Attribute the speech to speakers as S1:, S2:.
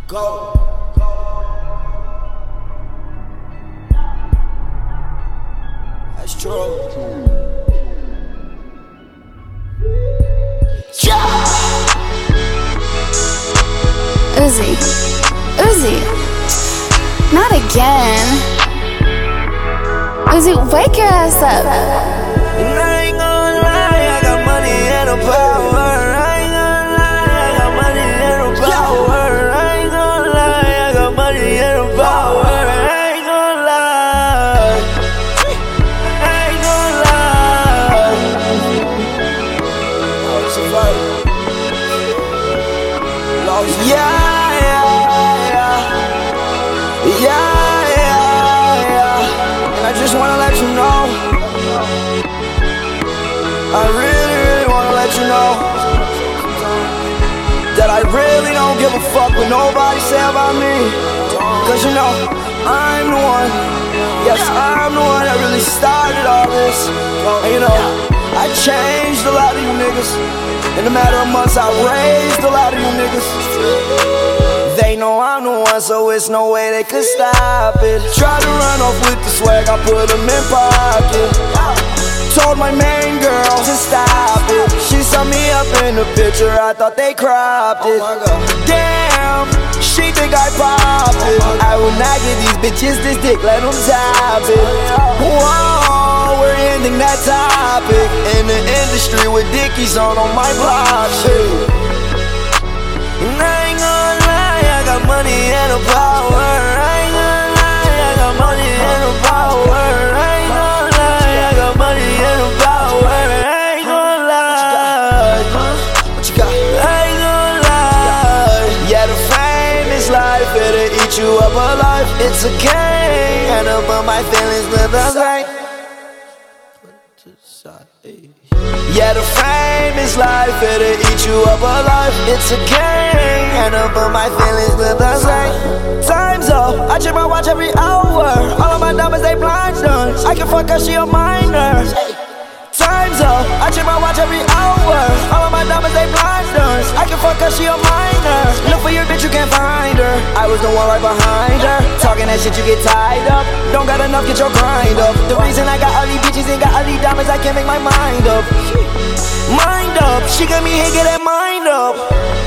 S1: Go. That's true. Yeah.
S2: Uzi, not again. Uzi, wake your ass up.
S1: And I ain't gonna lie, I got money and a power. I ain't gonna lie, I got money and a power. I ain't gonna lie, I got money and a power. I ain't gonna lie, I ain't gonna lie. It's a fight. Yeah. And I just wanna let you know, I really wanna let you know that I really don't give a fuck what nobody say about me. Cause you know, I'm the one, yes, I'm the one that really started all this. And you know, I changed a lot of you niggas. In a matter of months, I raised a lot of you niggas. They know I'm the one, so it's no way they could stop it. Tried to run off with the swag, I put them in pocket. Told my main girl to stop it. She saw me up in the picture, I thought they cropped it. Damn, she think I popped it. I will not give these bitches this dick, let them top it. Whoa, we're ending that topic. In the industry with Dickies on my block, shit. And I ain't gonna lie, I got money and a power. I ain't gonna lie, I got money and a power. I ain't gonna lie, I got money and a power. I ain't gonna lie, what you got? I ain't gonna lie. Yeah, the fame is life, it'll eat you up alive. It's a game, and above my feelings live the same. Yeah, the fame is life, it'll eat you up alive. It's a game, and above my feelings live the same. Time's up, I check my watch every hour. All of my diamonds, they blinders. I can fuck her, she a minor. Time's up, I check my watch every hour. All of my diamonds, they blinders. I can fuck her, she a minor. Look for your bitch, you can't find her. I was the one right behind her. Talking that shit, you get tied up. Don't got enough, get your grind up. The reason I got all these bitches and got all these diamonds, I can't make my mind up. Mind up, she got me here, get that mind up.